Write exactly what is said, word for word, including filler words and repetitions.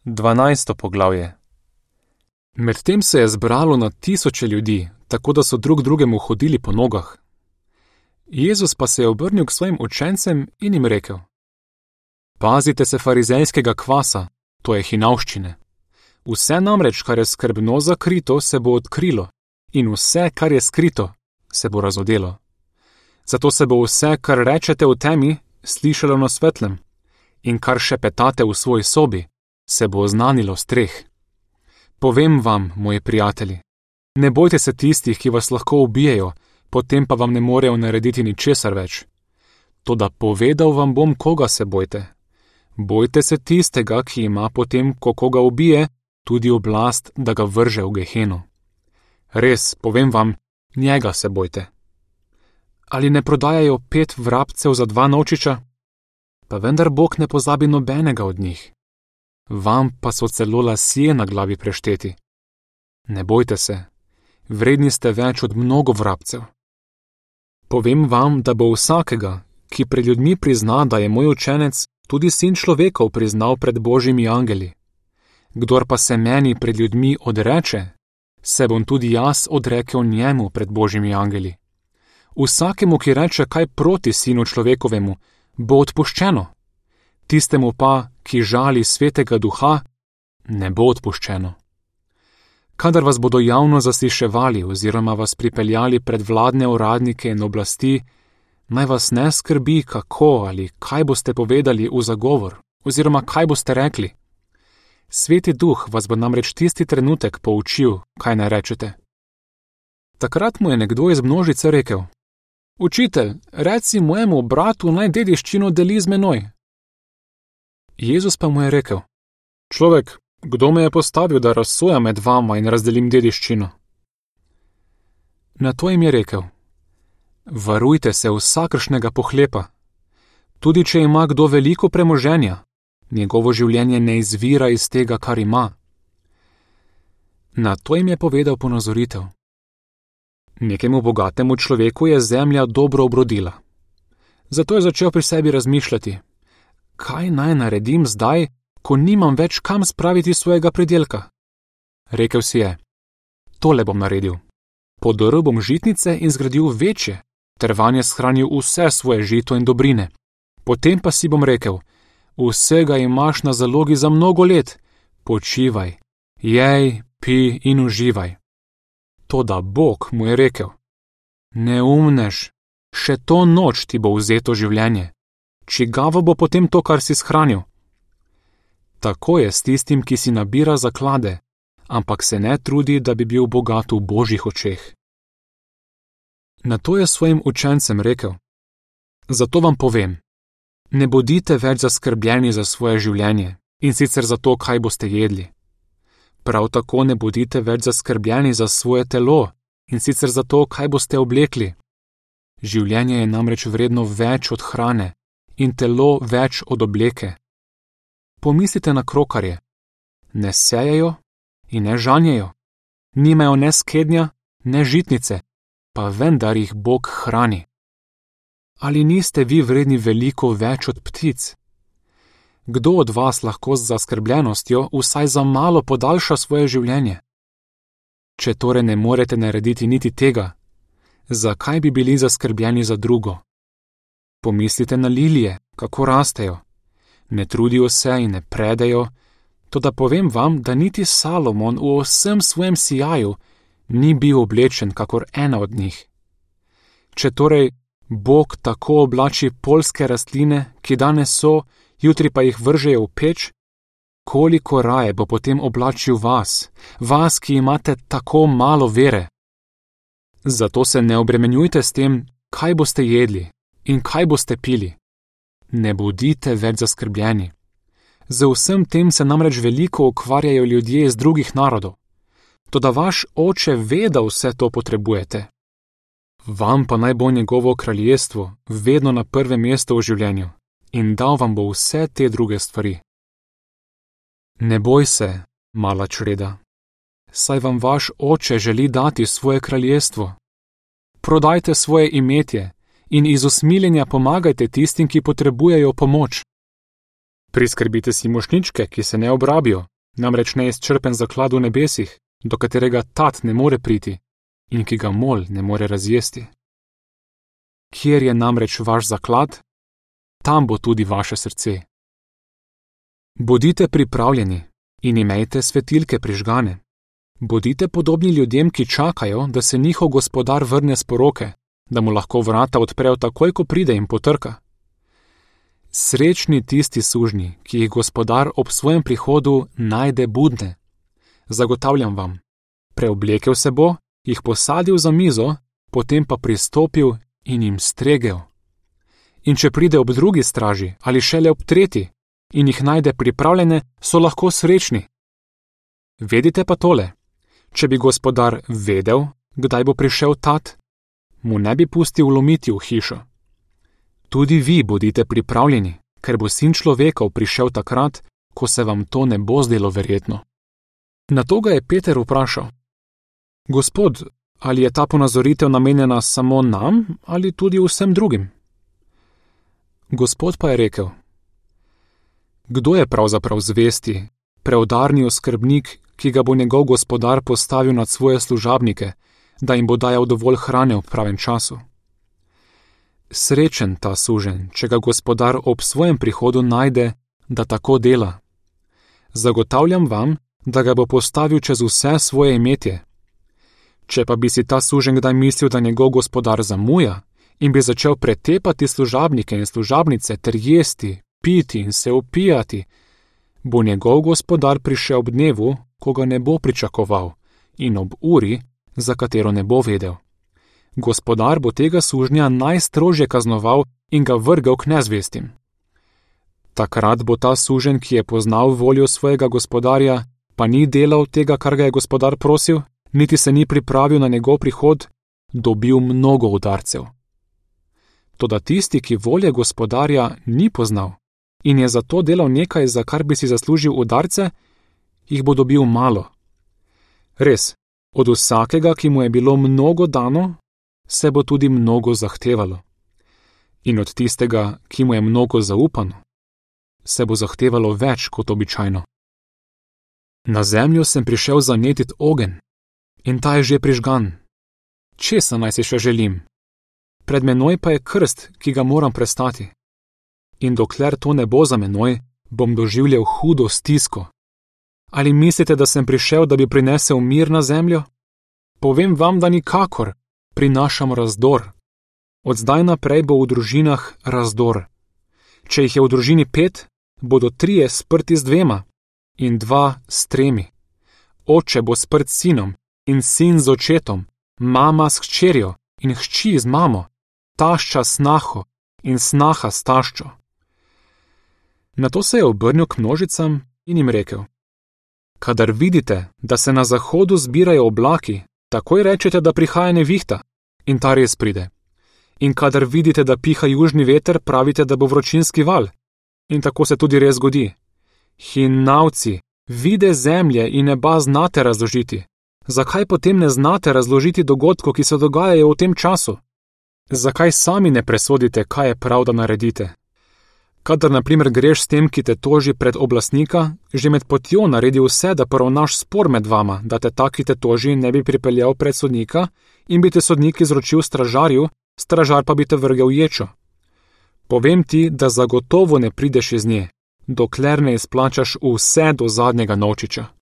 Dvanajsto poglavje. Medtem se je zbralo na tisoče ljudi, tako da so drug drugemu hodili po nogah. Jezus pa se je obrnil k svojim učencem in jim rekel: Pazite se farizejskega kvasa, to je hinavščine. Vse namreč, kar je skrbno zakrito, se bo odkrilo, in vse, kar je skrito, se bo razodelo. Zato se bo vse, kar rečete v temi, slišalo na svetlem, in kar šepetate v svoji sobi, se bo oznanilo s treh. Povem vam, moji prijatelji, ne bojte se tistih, ki vas lahko ubijejo, potem pa vam ne morejo narediti ničesar več. Toda povedal vam bom, koga se bojte. Bojte se tistega, ki ima potem, ko koga ubije, tudi oblast, da ga vrže v geheno. Res, povem vam, njega se bojte. Ali ne prodajajo pet vrabcev za dva novčiča? Pa vendar Bog ne pozabi nobenega od njih. Vam pa so celo lasje na glavi prešteti. Ne bojte se, vredni ste več od mnogo vrabcev. Povem vam, da bo vsakega, ki pred ljudmi prizna, da je moj učenec, tudi sin človekov priznal pred Božjimi angeli. Kdor pa se meni pred ljudmi odreče, se bom tudi jaz odrekel njemu pred Božjimi angeli. Vsakemu, ki reče kaj proti sinu človekovemu, bo odpuščeno. Tistemu pa, ki žali svetega duha, ne bo odpuščeno. Kadar vas bodo javno zasliševali oziroma vas pripeljali pred vladne uradnike in oblasti, naj vas ne skrbi, kako ali kaj boste povedali v zagovor oziroma kaj boste rekli. Sveti duh vas bo namreč tisti trenutek poučil, kaj naj rečete. Takrat mu je nekdo iz množice rekel: Učitelj, reci mojemu bratu, naj dediščino deli z menoj. Jezus pa mu je rekel: Človek, kdo me je postavil, da razsojam med vama in razdelim dediščino? Na to jim je rekel: Varujte se vsakršnega pohlepa. Tudi če ima kdo veliko premoženja, njegovo življenje ne izvira iz tega, kar ima. Na to jim je povedal ponazoritev. Nekemu bogatemu človeku je zemlja dobro obrodila. Zato je začel pri sebi razmišljati: Kaj naj naredim zdaj, ko nimam več kam spraviti svojega pridelka? Rekel si je: Tole bom naredil. Podrl bom žitnice in zgradil večje, ter vanje shranil vse svoje žito in dobrine. Potem pa si bom rekel: Vsega imaš na zalogi za mnogo let, počivaj, jej, pi in uživaj. Toda Bog mu je rekel: Neumnež, še to noč ti bo vzeto življenje. Čigavo bo potem to, kar si shranil? Tako je s tistim, ki si nabira zaklade, ampak se ne trudi, da bi bil bogat v Božjih očeh. Nato je svojim učencem rekel: Zato vam povem, ne bodite več zaskrbljeni za svoje življenje, in sicer za to, kaj boste jedli. Prav tako ne bodite več zaskrbljeni za svoje telo, in sicer za to, kaj boste oblekli. Življenje je namreč vredno več od hrane in telo več od obleke. Pomislite na krokarje. Ne sejejo in ne žanjejo, nimajo ne skednja, ne žitnice, pa vendar jih Bog hrani. Ali niste vi vredni veliko več od ptic? Kdo od vas lahko z zaskrbljenostjo vsaj za malo podaljša svoje življenje? Če torej ne morete narediti niti tega, zakaj bi bili zaskrbljeni za drugo? Pomislite na lilije, kako rastejo. Ne trudijo se in ne predejo, toda povem vam, da niti Salomon v vsem svojem sijaju ni bil oblečen kakor ena od njih. Če torej Bog tako oblači poljske rastline, ki danes so, jutri pa jih vržejo v peč, koliko raje bo potem oblačil vas, vas, ki imate tako malo vere. Zato se ne obremenjujte s tem, kaj boste jedli in kaj boste pili. Ne bodite več zaskrbljeni. Z vsem tem se namreč veliko ukvarjajo ljudje iz drugih narodov. Toda vaš oče ve, da vse to potrebujete. Vam pa naj bo njegovo kraljestvo vedno na prvem mestu v življenju in dal vam bo vse te druge stvari. Ne boj se, mala čreda, saj vam vaš oče želi dati svoje kraljestvo. Prodajte svoje imetje in iz usmiljenja pomagajte tistim, ki potrebujejo pomoč. Priskrbite si mošnjičke, ki se ne obrabijo, namreč neizčrpen zaklad v nebesih, do katerega tat ne more priti in ki ga mol ne more razjesti. Kjer je namreč vaš zaklad, tam bo tudi vaše srce. Bodite pripravljeni in imejte svetilke prižgane. Bodite podobni ljudem, ki čakajo, da se njihov gospodar vrne s poroke, da mu lahko vrata odprejo takoj, ko pride in potrka. Srečni tisti sužnji, ki jih gospodar ob svojem prihodu najde budne. Zagotavljam vam, preoblekel se bo, jih posadil za mizo, potem pa pristopil in jim stregel. In če pride ob drugi straži ali šele ob tretji in jih najde pripravljene, so lahko srečni. Vedite pa tole, če bi gospodar vedel, kdaj bo prišel tat, mu ne bi pustil vlomiti v hišo. Tudi vi bodite pripravljeni, ker bo sin človekov prišel takrat, ko se vam to ne bo zdelo verjetno. Nato ga je Peter vprašal: Gospod, ali je ta ponazoritev namenjena samo nam ali tudi vsem drugim? Gospod pa je rekel: Kdo je pravzaprav zvesti, preudarni oskrbnik, ki ga bo njegov gospodar postavil nad svoje služabnike, da jim bo dajal dovolj hrane v pravem času? Srečen ta suženj, če ga gospodar ob svojem prihodu najde, da tako dela. Zagotavljam vam, da ga bo postavil čez vse svoje imetje. Če pa bi si ta suženj kdaj mislil, da njegov gospodar zamuja in bi začel pretepati služabnike in služabnice ter jesti, piti in se opijati, bo njegov gospodar prišel ob dnevu, ko ga ne bo pričakoval, in ob uri, za katero ne bo vedel. Gospodar bo tega sužnja najstrožje kaznoval in ga vrgel k nezvestim. Takrat bo ta suženj, ki je poznal voljo svojega gospodarja, pa ni delal tega, kar ga je gospodar prosil, niti se ni pripravil na njegov prihod, dobil mnogo udarcev. Toda tisti, ki volje gospodarja ni poznal in je zato delal nekaj, za kar bi si zaslužil udarce, jih bo dobil malo. Res, od vsakega, ki mu je bilo mnogo dano, se bo tudi mnogo zahtevalo. In od tistega, ki mu je mnogo zaupano, se bo zahtevalo več kot običajno. Na zemljo sem prišel zanetit ogenj, in ta je že prižgan. Česa naj si še želim? Pred menoj pa je krst, ki ga moram prestati. In dokler to ne bo za menoj, bom doživljal hudo stisko. Ali mislite, da sem prišel, da bi prinesel mir na zemljo? Povem vam, da nikakor, prinašam razdor. Od zdaj naprej bo v družinah razdor. Če jih je v družini pet, bodo trije sprti z dvema in dva s tremi. Oče bo sprt s sinom in sin z očetom, mama s hčerjo in hči z mamo, tašča s snaho in snaha s taščo. Nato se je obrnil k množicam in jim rekel: Kadar vidite, da se na zahodu zbirajo oblaki, takoj rečete, da prihaja nevihta, in ta res pride. In kadar vidite, da piha južni veter, pravite, da bo vročinski val, in tako se tudi res zgodi. Hinavci, vide zemlje in neba znate razložiti. Zakaj potem ne znate razložiti dogodkov, ki se dogajajo v tem času? Zakaj sami ne presodite, kaj je prav, da naredite? Kadar na primer greš s tem, ki te toži pred oblastnika, že med potjo naredi vse, da poravnaš spor med vama, da te ta, ki te toži, ne bi pripeljal pred sodnika in bi te sodnik izročil stražarju, stražar pa bi te vrgel v ječo. Povem ti, da zagotovo ne prideš iz nje, dokler ne izplačaš vse do zadnjega novčiča.